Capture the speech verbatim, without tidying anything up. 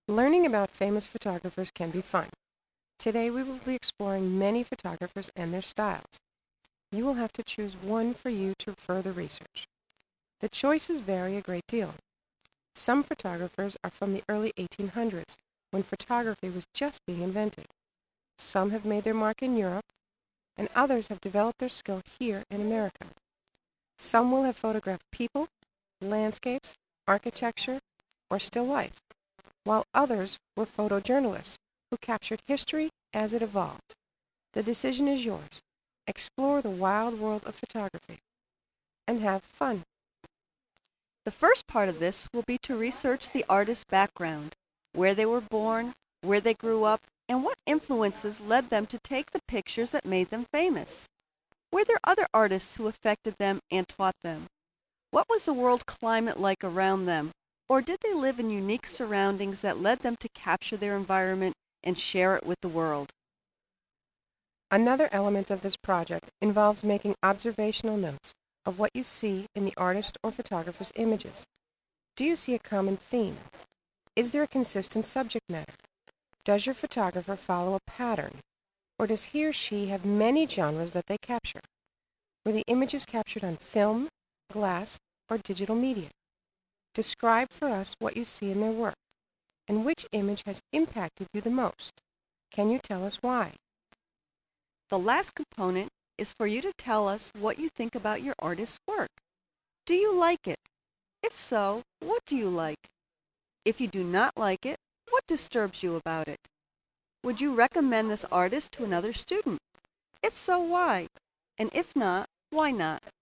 Learning about famous photographers can be fun. Today we will be exploring many photographers and their styles. You will have to choose one for you to further research. The choices vary a great deal. Some photographers are from the early eighteen hundreds, when photography was just being invented. Some have made their mark in Europe, and others have developed their skill here in America. Some will have photographed people, landscapes, architecture, or still life, while others were photojournalists who captured history as it evolved. The decision is yours. Explore the wild world of photography and have fun. The first part of this will be to research the artist's background, where they were born, where they grew up, and what influences led them to take the pictures that made them famous. Were there other artists who affected them and taught them? What was the world climate like around them? Or did they live in unique surroundings that led them to capture their environment and share it with the world? Another element of this project involves making observational notes of what you see in the artist or photographer's images. Do you see a common theme? Is there a consistent subject matter? Does your photographer follow a pattern? Or does he or she have many genres that they capture? Were the images captured on film, glass, or digital media? Describe for us what you see in their work, and which image has impacted you the most. Can you tell us why? The last component is for you to tell us what you think about your artist's work. Do you like it? If so, what do you like? If you do not like it, what disturbs you about it? Would you recommend this artist to another student? If so, why? And if not, why not?